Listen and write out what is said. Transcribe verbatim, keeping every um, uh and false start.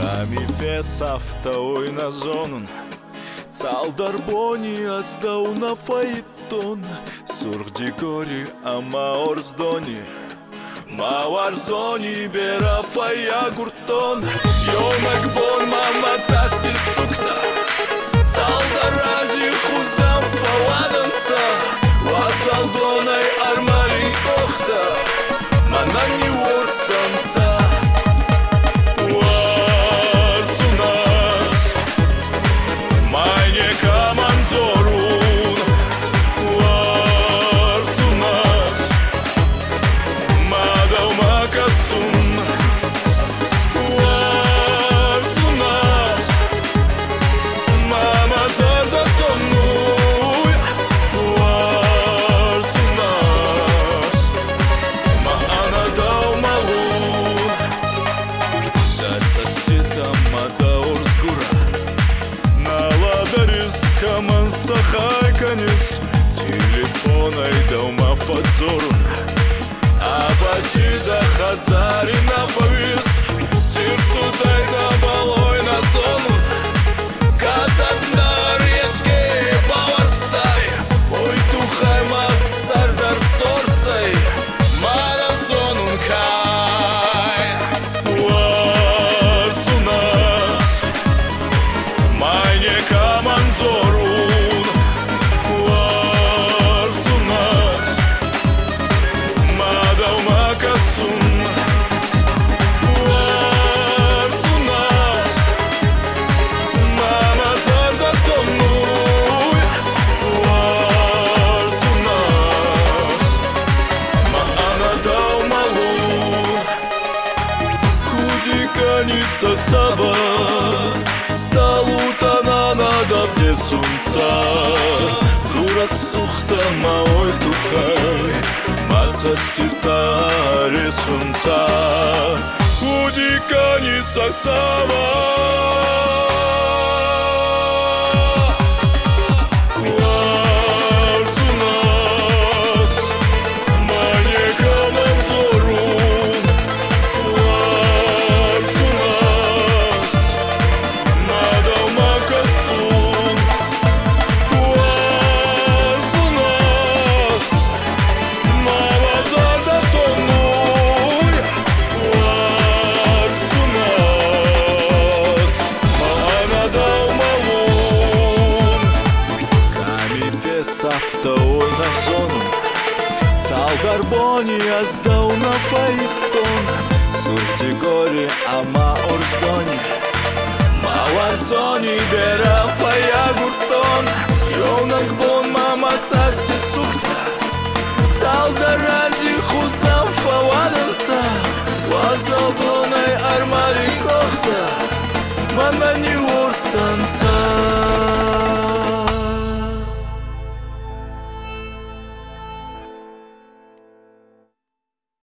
Kami pesafta oynazonun Цалдарбони аздау на фаитон Сурди гори ама орздони Маварзони бера фая гуртон Йомак бон мама цасти сукта Цалдарази хузам фаладанца Вазалдонай армари кохта Манани орсанца Сахайканис телефона и дома подзору Абачида хазари на повис Сердцу дай на балой на зону Катат на решке поварстай Ой тухай массардар сорсай Мана зонун кай Уарсунас Майне каманзору Сосава Сталутана надо мне сунца Дура сухта маой тухай Маца ститаре сунца Худика не сосава Сафта ойназонун Цалдарбони аздау на фаитон Сурти гори ама орздони Маварзони бера фая гуртон Йонак бон мама цасти сукта Цалдарази хузам фаладанца Вазалдонай армари кохта Мана не орсанца